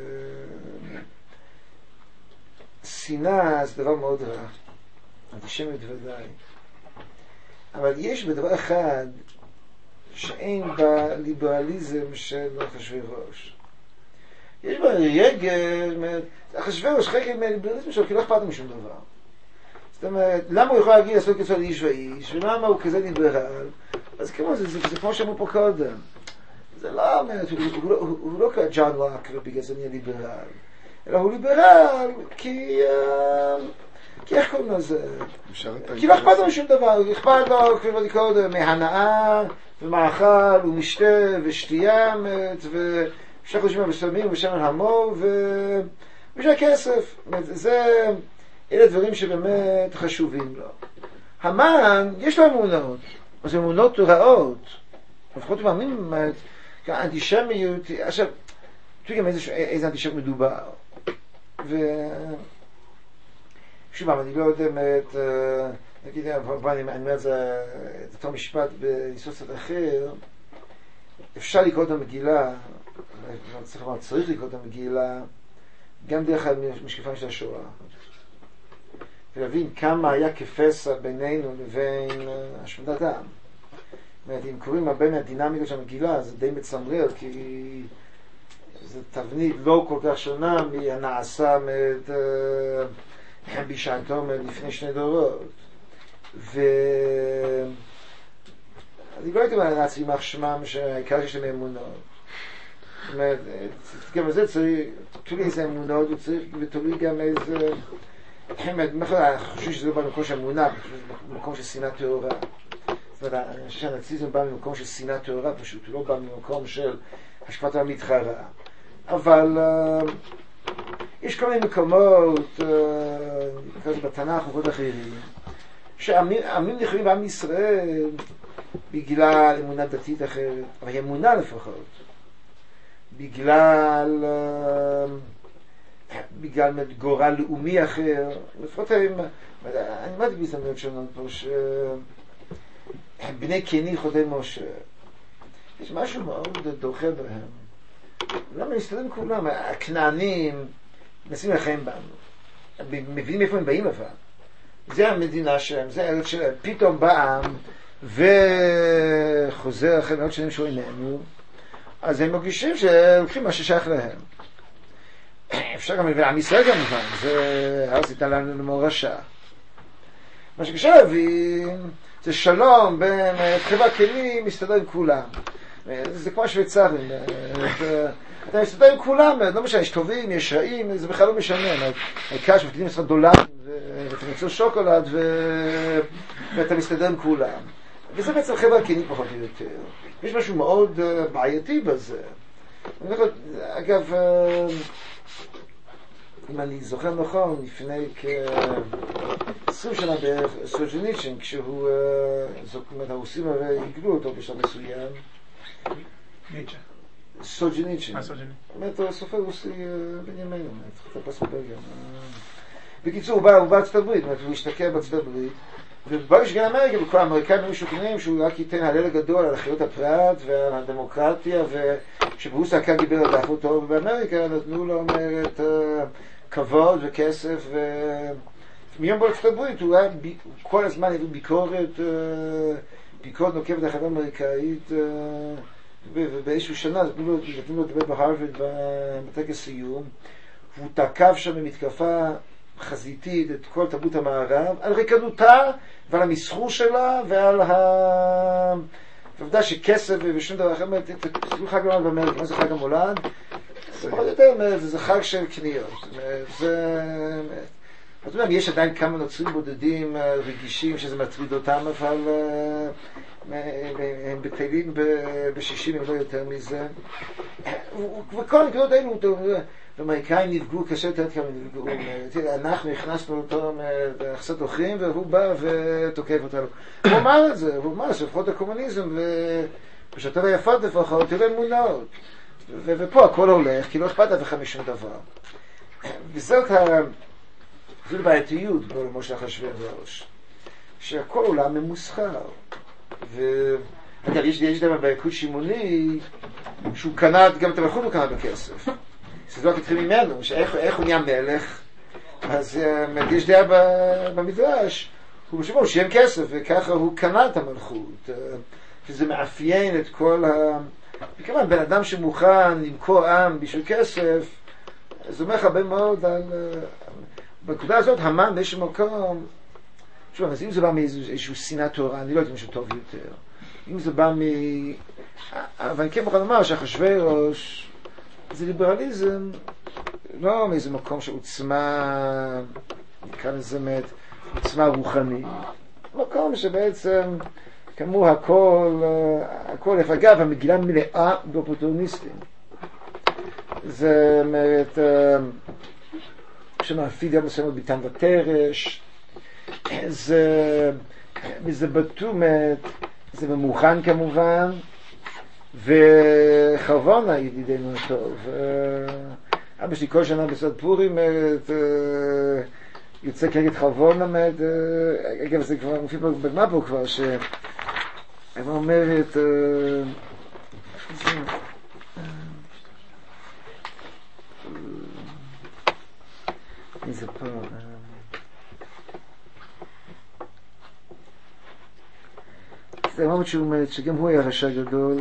שנאה זה דבר מאוד רע, אנטישמיות ודאי, אבל יש בדבר אחד שאין בליברליזם של אחשוורוש. יש בה רגל, אחשוורוש חלק מהליברליזם שלו, כי לא אכפת משום דבר. זאת אומרת, למה הוא יכול להגיד לעשות כצוע לאיש ואיש, ולמה הוא כזה ליברל? אז כמו זה, זה, זה כמו שאמרו פה קודם. זה לא אומרת, הוא, הוא, הוא, הוא, הוא לא כג'ון לוק ובגלל זה נהיה ליברל, אלא הוא ליברל כי... כי איך קוראים לזה? כי לא אכפת לו משום דבר, אכפת לו, כמו אני קודם, מהנאה ומאכל ומשתה ושתייה ושאר חושבים בסמים ושמן המור ובשביל כסף. זה, אלה דברים שבאמת חשובים לו. המן, יש לו אמונות, אז אמונות רעות. לפחות הוא מאמין, האנטישמיות, עכשיו, תראי גם איזה אנטישמיות מדובר. ו... שוב, אני לא יודע, נגיד, אני אומר את זה, את אותו משפט ביסוד קצת אחר, אפשר לקרוא את המגילה, צריך לומר, צריך לקרוא את המגילה, גם דרך המשקפיים של השואה. ולהבין כמה היה כפסע בינינו לבין השמדת העם. זאת אומרת, אם קוראים הרבה מהדינמיקות של המגילה, זה די מצמרר, כי זה תבנית לא כל כך שונה מהנעשה מאת בשעתו לפני שני דורות. ואני לא הייתי אומר לעצמי יימח שמם שהעיקר שיש להם אמונות. זאת אומרת, גם בזה צריך, תולי איזה אמונות, ותולי גם איזה... אני חושב שזה לא בא ממקום של אמונה, במקום של שנאה טהורה. זאת אומרת, אני חושב שהנאציזם בא ממקום של שנאה טהורה פשוט, הוא לא בא ממקום של השקפת המתחרה. אבל יש כל מיני מקומות, בתנ"ך ובמקומות אחרים, שעמים נכונים בעם ישראל בגלל אמונה דתית אחרת, אבל היא אמונה לפחות, בגלל... בגלל גורל לאומי אחר. לפחות אני אמרתי בהזדמנות שונות פה שבני קני חודי משה, יש משהו מאוד דוחה בהם. למה מסתדרים כולם? הכנענים מנסים לחיים בנו, מבינים איפה הם באים, אבל זה המדינה שלהם, זה הארץ שלהם. פתאום בעם וחוזר אחרי מאות שנים שהוא איננו, אז הם מרגישים שלוקחים מה ששייך להם. אפשר גם לבן עם ישראל כמובן, זה הארץ ניתן לנו למורשה. מה שקשה להבין זה שלום בין חברה כלים מסתדר עם כולם. זה כמו שוויצרים, אתה מסתדר עם כולם, לא משנה, יש טובים, יש רעים, זה בכלל לא משנה. העיקר שמפקידים עשרה דולרים ואתה מצוא שוקולד ואתה מסתדר עם כולם. וזה בעצם חברה כלים פחות או יותר. יש משהו מאוד בעייתי בזה. אגב, אם אני זוכר נכון, לפני כ-עשרים שנה בערך, סולז'ניצ'ין, כשהוא, זאת אומרת, הרוסים הרי הגלו אותו בשלב מסוים. ניטשה. סולז'ניצ'ין. מה סולז'ניצ'ין? זאת אומרת, סופר רוסי בן ימינו, חפש בבלגיה. בקיצור, הוא בא בארצות הברית, הוא השתקע בארצות הברית, וברגע שגן אמריקה, וכל האמריקאים היו משוכנעים שהוא רק ייתן הלל גדול על חירות הפרט ועל הדמוקרטיה, ושברוסיה הקג"ב רדף אותו, ובאמריקה נתנו לו אומרת כבוד וכסף מיום בארצות הברית הוא היה כל הזמן הביא ביקורת, ביקורת נוקבת החברה האמריקאית, ובאיזשהו שנה נתנו לו לדבר בהרווארד בטקס סיום, והוא תקף שם במתקפה חזיתית את כל תרבות המערב, על ריקנותה ועל המסחור שלה ועל העובדה שכסף ושום דבר אחר, תסתכלו חג המולד באמריקה, מה זה חג המולד? זה חג של קניות. זאת אומרת, יש עדיין כמה נוצרים בודדים רגישים שזה מטריד אותם, אבל הם בטלים בשישים, אם לא יותר מזה. וכל הנקודות האלו, האמריקאים נפגעו קשה יותר כמה נפגעו. אנחנו הכנסנו אותו לחסת אוכרים, והוא בא ותוקף אותנו. הוא אמר את זה, הוא אמר שלפחות הקומוניזם, ושאתה היפות לפחות, תראה אמונות. ופה הכל הולך, כי לא אכפת אף אחד משום דבר. וזאת הבעייתיות בעולמו של אחשוורוש, שהכל עולם ממוסחר. ואגב, יש דבר ביקוד שימוני, שהוא קנה, גם את המלכות הוא קנה בכסף. זה לא רק התחיל ממנו, שאיך הוא נהיה מלך, אז יש דעה במדרש, הוא משמעו הוא שיים כסף, וככה הוא קנה את המלכות. שזה מאפיין את כל ה... וכמובן, בן אדם שמוכן למכור עם בשביל כסף, זה אומר הרבה מאוד על... בנקודה הזאת, המן באיזשהו מקום, שוב, אז אם זה בא מאיזשהו שנאת תורה, אני לא יודעת משהו טוב יותר. אם זה בא מ... אבל אני כן מוכן לומר שאחשוורוש זה ליברליזם, לא מאיזה מקום שעוצמה, נקרא לזה מת, עוצמה רוחנית. מקום שבעצם, כאמור, הכל, הכל, אגב, המגילה מלאה באופורטוניסטים. זה אומרת, שמאפידיה מסוימת ביטן ותרש, זה, זה בתומת, זה ממוכן כמובן, וחרבונה ידידנו הטוב. אבא שלי כל שנה בסוד פורים יוצא כנגד חרבונה, אגב זה כבר מופיע בגמרא פה כבר, שאמא אומרת, מי זה פה? זה אמרת שהוא אומרת שגם הוא היה רשע גדול.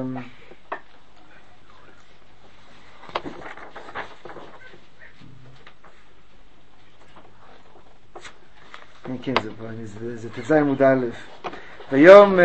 כן, זה פה, זה תז עמוד א'. ויום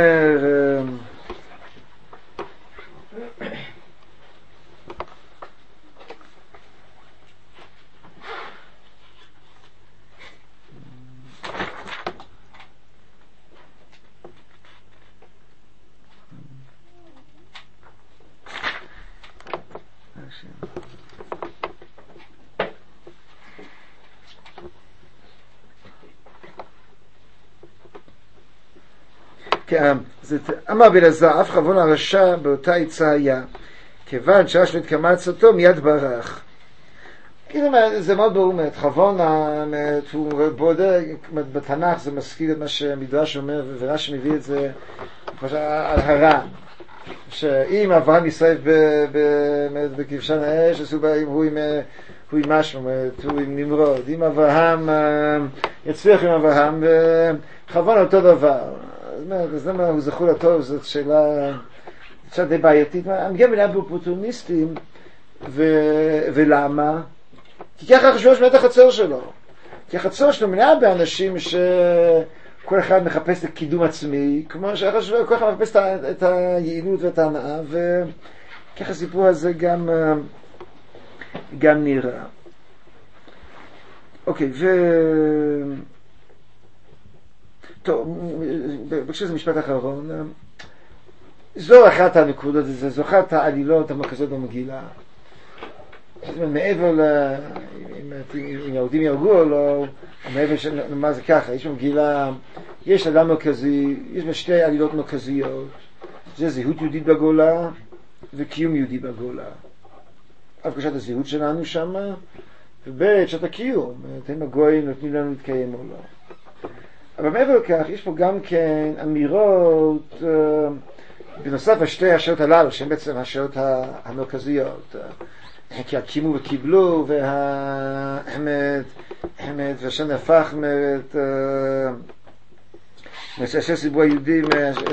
אמר בלעזר, אף חרבונה הרשע באותה עצה היה, כיוון שהשלו התקמה עצתו מיד ברח. זה מאוד ברור, חרבונה הוא בודק, בתנ"ך זה מזכיר את מה שמדרש אומר, ורש"י מביא את זה על הרע, שאם אברהם ישרף בכבשן האש, אז הוא עם משהו, הוא עם נמרוד. אם אברהם יצליח עם אברהם, חרבונה אותו דבר. אז למה הוא זכור לטוב? זאת שאלה שאלה די בעייתית. גם מילה באופורטוניסטים, ולמה? כי ככה אחשוורוש מילא את החצר שלו. כי החצר שלו מילא באנשים שכל אחד מחפש את קידום עצמי, כמו שאחשוורוש כל אחד מחפש את היעילות ואת ההנאה, וככה הסיפור הזה גם גם נראה. אוקיי, ו... טוב, בקשר זה משפט אחרון. זו אחת הנקודות, זו אחת העלילות המרכזיות במגילה. מעבר ל... אם יהודים יהרגו או לא, מעבר של... מה זה ככה? יש במגילה, יש אדם מרכזי, יש בה שתי עלילות מרכזיות. זה זהות יהודית בגולה וקיום יהודי בגולה. הפגשת הזהות שלנו שמה, ובית שעת הקיום. אתם הגויים נותנים לנו להתקיים או לא. אבל מעבר לכך, יש פה גם כן אמירות, בנוסף השתי השעות הללו, שהן בעצם השעות המרכזיות, כי הקימו וקיבלו, והשם נהפך, אשר סיברו היהודים,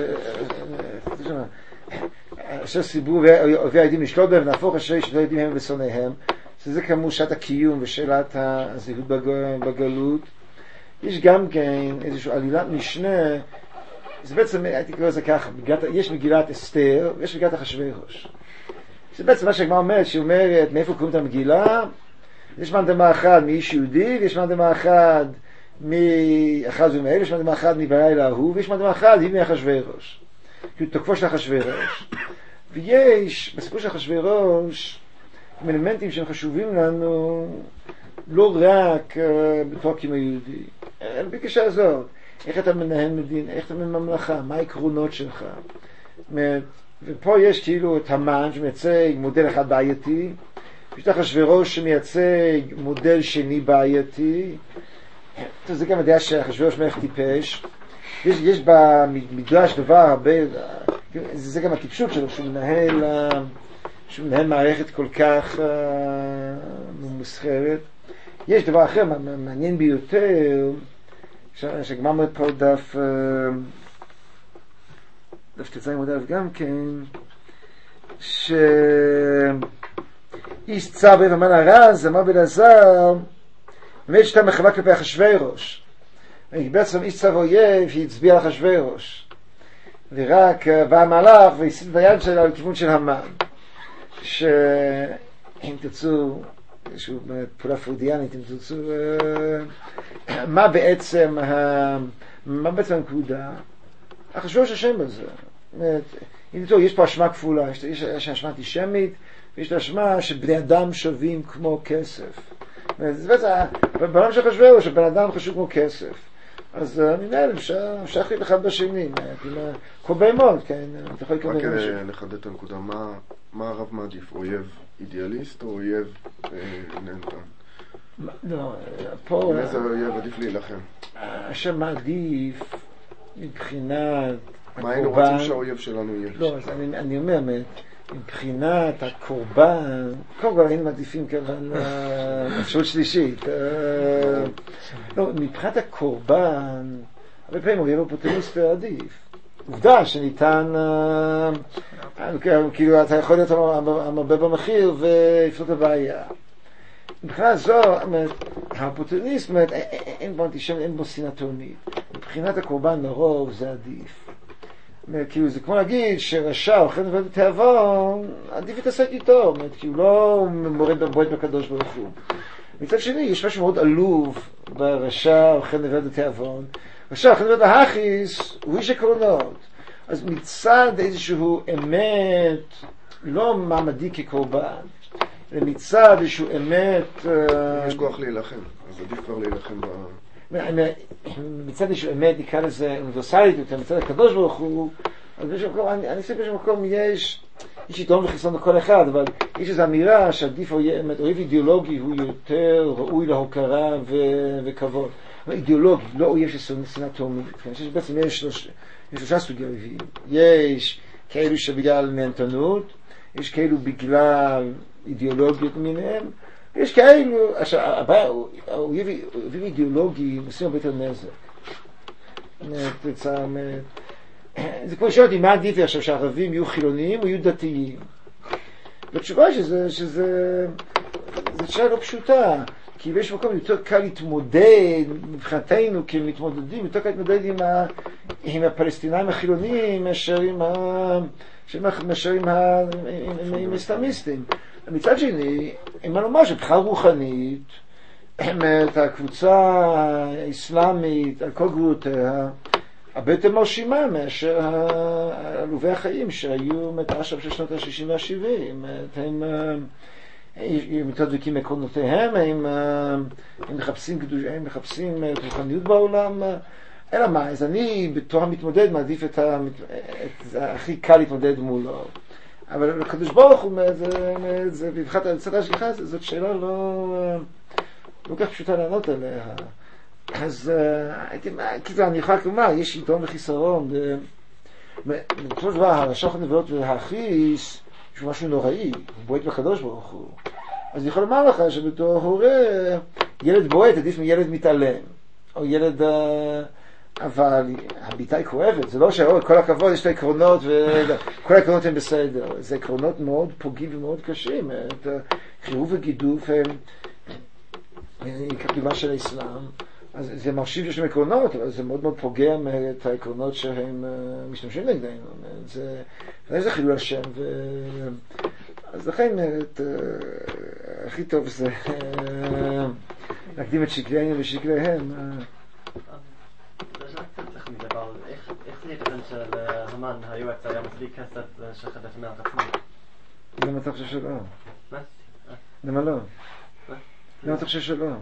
אשר סיברו אויבי היהודים לשלוט בהם, ונהפוך אשר ישלטו היהודים הם ושונאיהם. שזה כאמור שעת הקיום ושאלת הזהות בגלות. יש גם כן איזושהי עלילת משנה, זה בעצם, הייתי קורא לזה ככה, יש מגילת אסתר ויש מגילת אחשוורוש. זה בעצם מה שהגמרא אומרת, שהיא אומרת מאיפה קוראים את המגילה. יש מנדמה אחד מאיש יהודי, ויש מנדמה אחד מאחד ומאל, יש מנדמה אחד מבלילה ההוא, ויש מנדמה אחד היא מאחשוורוש, כאילו תוקפו של אחשוורוש. ויש בסיפור של אחשוורוש אלמנטים שהם חשובים לנו לא רק uh, בתור קיום היהודי, אלא בקשר הזאת, איך אתה מנהל מדינה, איך אתה מנהל ממלכה, מה העקרונות שלך. ופה יש כאילו את המן שמייצג מודל אחד בעייתי, יש את אחשוורוש שמייצג מודל שני בעייתי. זה גם הדעה שאחשוורוש מלך טיפש. יש, יש במדרש דבר הרבה, זה גם הטיפשות שלו, שהוא מנהל, שהוא מנהל מערכת כל כך uh, ממוסחרת. יש דבר אחר מעניין ביותר, שגמר מאוד פה דף, דף תצאים עוד דף גם כן, ש... איש צבא ומן הרז, אמר בלעזר, באמת שאתה מחווה כלפי אחשוורוש. בעצם איש צבא אויב, היא הצביעה על אחשוורוש. ורק בא המהלך והסיט את היד שלה לכיוון של המן. שאם תרצו, איזושהי פעולה פרוידיאנית, אם תרצו, מה בעצם, מה בעצם הנקודה? אחשוורוש אשם בזה. אם תראו, יש פה אשמה כפולה, יש אשמה אנטישמית, ויש אשמה שבני אדם שווים כמו כסף. זה בעצם, בעולם של אחשוורוש, שבן אדם חשוב כמו כסף. אז מנהל, אפשר להחליט אחד בשני, כל בהמות, כן, אתה יכול לקבל משהו. רק לחדד את הנקודה, מה הרב מעדיף, אויב אידיאליסט או אויב נהנתן? לא, פה... איזה אויב עדיף להילחם? השם מעדיף מבחינת מה היינו רוצים שהאויב שלנו יהיה? לא, אז אני אומר, מבחינת הקורבן, קודם כל היינו מעדיפים כיוון אפשרות שלישית. לא, מבחינת הקורבן, הרבה פעמים אויב אופורטוניסט עדיף. עובדה שניתן, כאילו אתה יכול להיות המרבה במחיר ולפתור את הבעיה. מבחינת זו, האופורטוניסט, אין בו אנטישמיות, אין בו שנאה תהומית. מבחינת הקורבן לרוב זה עדיף. כאילו זה כמו להגיד שרשע אוכל נבואת בתיאבון, עדיף להתעסק איתו, כי הוא לא מורד בקדוש ברוך הוא. מצד שני, יש משהו מאוד עלוב ברשע אוכל נבואת בתיאבון. רשע אוכל נבואת להכיס הוא איש עקרונות. אז מצד איזשהו אמת, לא מעמדי כקורבן, אלא מצד איזשהו אמת... יש כוח להילחם, אז עדיף כבר להילחם ב... מצד איזשהו אמת, נקרא לזה אוניברסלית יותר, מצד הקדוש ברוך הוא, אני חושב באיזשהו מקום יש יש יתרון וחיסרון לכל אחד, אבל יש איזו אמירה שעדיף אויב אידיאולוגי הוא יותר ראוי להוקרה וכבוד. אידיאולוגי, לא אויב של שנאה תהומית. אני חושב שבעצם יש שלושה סוגי אויבים. יש כאלו שבגלל נהנתנות, יש כאלו בגלל אידיאולוגיות מיניהם, יש כאלו, האויבים אידיאולוגיים עושים הרבה יותר נזק. זה כמו שאלתי, מה עדיף לי עכשיו, שהערבים יהיו חילוניים או יהיו דתיים? והתשובה שזה, שזה, זו שאלה לא פשוטה, כי יש מקום יותר קל להתמודד, מבחינתנו כמתמודדים, יותר קל להתמודד עם, ה, עם הפלסטינאים החילוניים, מאשר עם ה... מאשר עם ה... עם האסלאמיסטים. מצד שני, אם אני אומר שבכלל רוחנית, את הקבוצה האסלאמית, על כל גרועותיה, הרבה יותר מרשימה מאשר עלובי החיים שהיו מתעשב של שנות ה-שישים וה-שבעים. הם מתדבקים עקרונותיהם, הם מחפשים קדוש, הם מחפשים רוחניות בעולם. אלא מה, אז אני בתור המתמודד מעדיף את הכי קל להתמודד מולו. אבל הקדוש ברוך הוא, זה בבחינת הצד השליחה, זאת שאלה לא לא כך פשוטה לענות עליה. אז כאילו אני יכול לומר, יש יתרון וחיסרון. בכל דבר, הרשע הנבואות והאחיס, יש משהו נוראי, הוא בועט בקדוש ברוך הוא. אז אני יכול לומר לך שבתור הורה, ילד בועט עדיף מילד מתעלם, או ילד... אבל הביטה היא כואבת, זה לא שכל הכבוד יש את העקרונות וכל העקרונות הם בסדר, זה עקרונות מאוד פוגעים ומאוד קשים, את חירוב וגידוף הם, כדוגמה של האסלאם, אז זה מרשים שיש שם עקרונות, אבל זה מאוד מאוד פוגע את העקרונות שהם משתמשים נגדנו, זה, זה חילול השם, ו... אז לכן את, הכי טוב זה להקדים את שקלינו ושקליהם. זה רק קצת טכני דבר, איך זה ייתכן שהמן היועץ היה מספיק כסף שחדש מלך עצמו? למה אתה חושב שלא? מה? למה לא? למה אתה חושב שלא?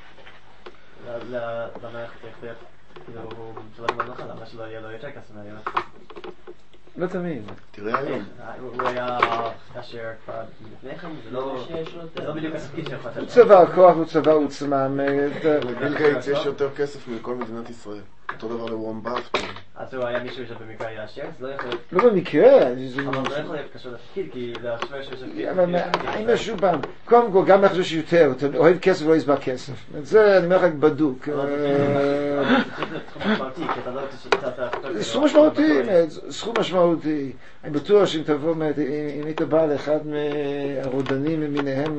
למה איך להיות, כאילו הוא שלא למלכה, למה שלא יהיה לו יותר כסף מהיועץ? לא תמיד. תראה היום. הוא היה עשיר כבר לפני כן, זה לא בדיוק הספיק שלך. הוא צבא כוח, הוא צבא עוצמה. לביל גייטס יש יותר כסף מכל מדינת ישראל. אותו דבר לוורן באפט. אז הוא היה מישהו שבמקרה היה עשיר? זה לא יכול להיות... לא במקרה. אבל זה לא יכול להיות קשור לתפקיד, כי זה השווה שיש תפקיד. אבל אני משהו פעם, קודם כל גם לחשוב שיותר, אתה אוהב כסף ולא יסבע כסף. זה אני אומר לך בדוק. זה סכום משמעותי, סכום משמעותי. אני בטוח שאם תבוא, אם היית בא לאחד מהרודנים למיניהם,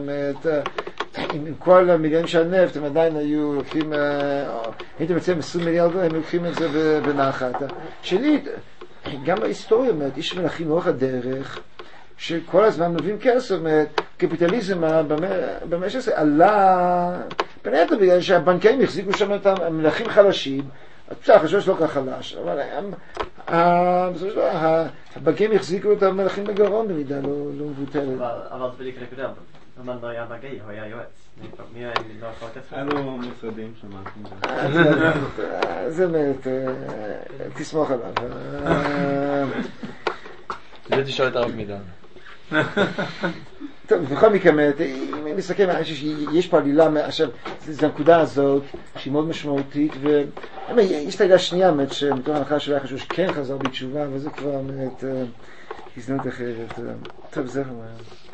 עם כל המיליון של נפט, הם עדיין היו לוקחים, הייתם מציעים עשרים מיליארד, הם לוקחים את זה בנחת. שלי, גם בהיסטוריה, איש מלכים לאורך הדרך, שכל הזמן מביאים כסף, קפיטליזם במשך הזה עלה, בין היתר בגלל שהבנקאים החזיקו שם את המלכים חלשים, אז בסדר, חשוב שלא כך חלש, אבל הבנקאים החזיקו את המלכים בגרון במידה לא מבוטלת. אבל זה בדיוק נקודה, המן לא היה בנקאי, הוא היה יועץ. מי היה לא יכול כסף? היה לו משרדים שמעתם. זה באמת, תסמוך עליו. זה תשאל את הרב מידן. טוב, בכל מקרה, אם אני מסכם, יש פה עלילה, עכשיו, זו הנקודה הזאת, שהיא מאוד משמעותית, ויש את העלילה השנייה, שמתוך ההנחה שלא היה חשוב שכן חזר בתשובה, וזה כבר, באמת, הזדמנות אחרת. טוב, זהו.